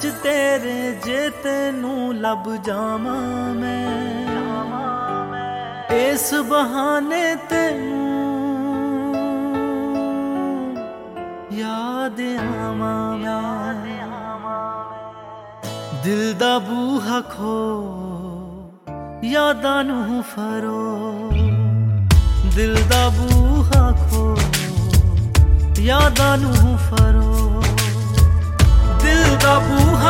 ਵਿੱਚ ਤੇਰੇ ਜੇ ਤੈਨੂੰ ਲੱਭ ਜਾਵਾਂ ਮੈਂ ਇਸ ਬਹਾਨੇ ਤੈਨੂੰ ਯਾਦ ਆਵਾਂ ਮੈਂ ਦਿਲ ਦਾ ਬੂਹਾ ਖੋ ਯਾਦਾਂ ਨੂੰ ਫਰੋ ਦਿਲ ਦਾ ਬੂਹਾ ਖੋ ਯਾਦਾਂ ਨੂੰ ਫਰੋ ਦਿਲ ਦਾ ਬੂਹਾ